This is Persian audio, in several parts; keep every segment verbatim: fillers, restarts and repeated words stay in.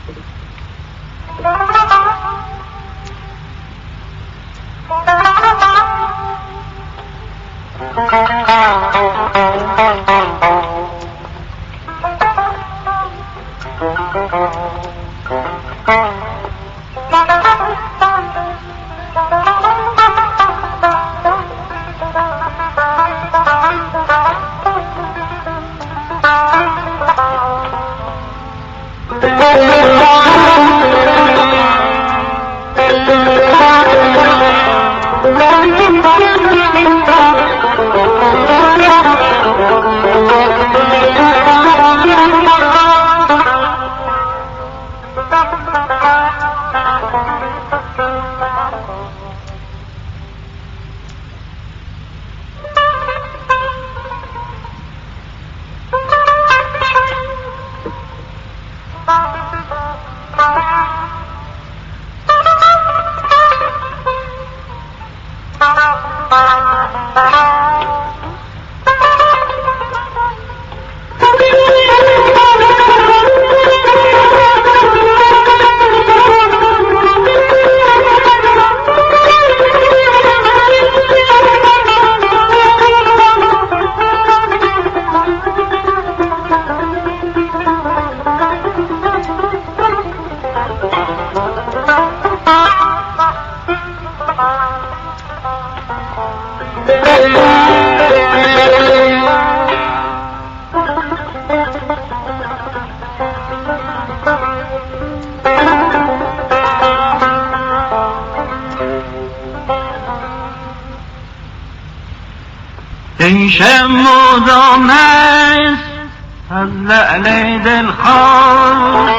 ریشه مدام است از لعل دلخواه،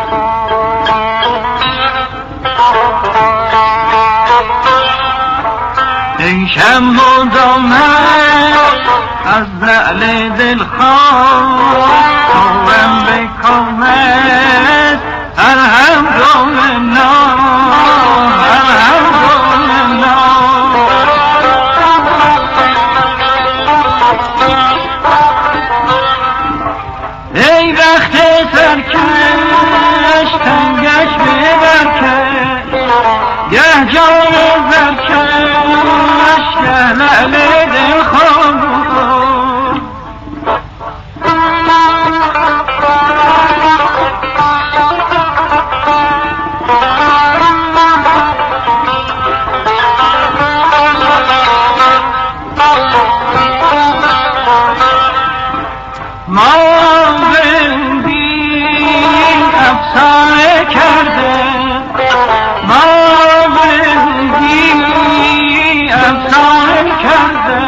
ریشه مدام است از لعل دلخواه، توم بکند الحمدلله سرکش تنگش ببرکش گه جای زرکش گه لعل دلخواه افسانه کرده ما بندی افسانه کرده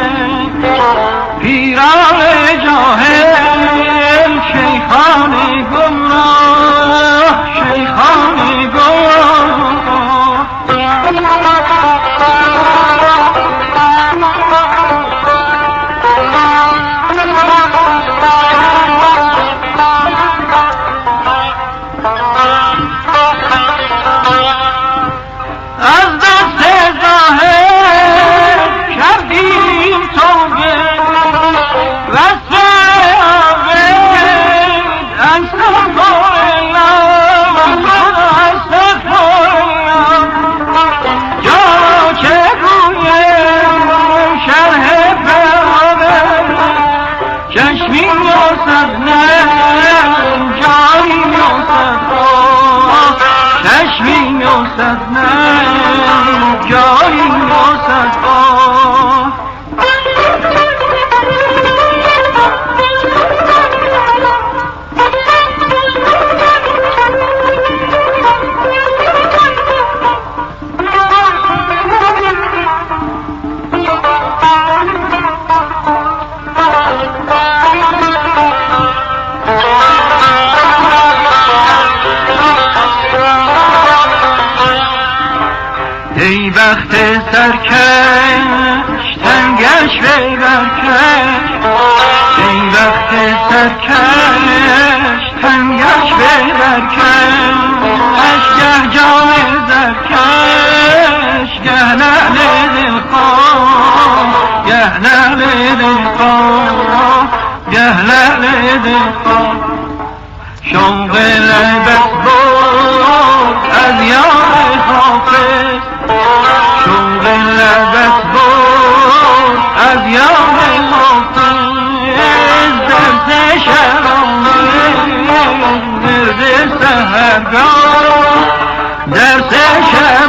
پیران جاهل شیخان گمراه شیخان گمراه ای بخت سرکش تنگش ببرکش ای بخت سرکش تنگش ببرکش گه جای زرکش گه لعل دلخواه گه لعل دلخواه گه لعل دلخواه شوق لبت بود از یاد حافظ درس شرانه مرد سهرگاه درس شرانه